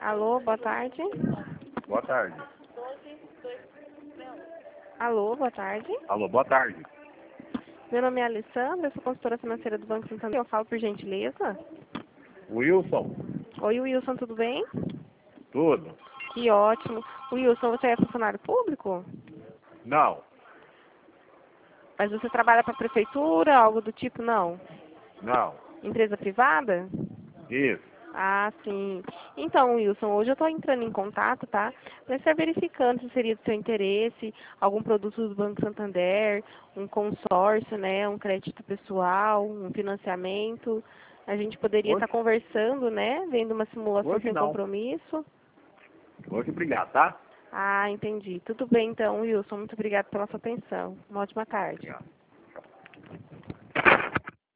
Alô, boa tarde. Boa tarde. Alô, boa tarde. Alô, boa tarde. Meu nome é Alessandra, eu sou consultora financeira do Banco Santander. Eu falo por gentileza. Wilson, Oi, Wilson, tudo bem? tudo? Que ótimo. Wilson, você é funcionário público? Não, Mas você trabalha para a prefeitura, algo do tipo, não? não. Empresa privada? Isso. Ah, sim. Então, Wilson, hoje eu estou entrando em contato, tá? Para estar verificando se seria do seu interesse algum produto do Banco Santander, um consórcio, né? Um crédito pessoal, um financiamento. A gente poderia estar Hoje, conversando, né? Vendo uma simulação hoje sem não. compromisso. Hoje, obrigado, tá? Ah, entendi. Tudo bem, então, Wilson. Muito obrigada pela sua atenção. Uma ótima tarde. Obrigado.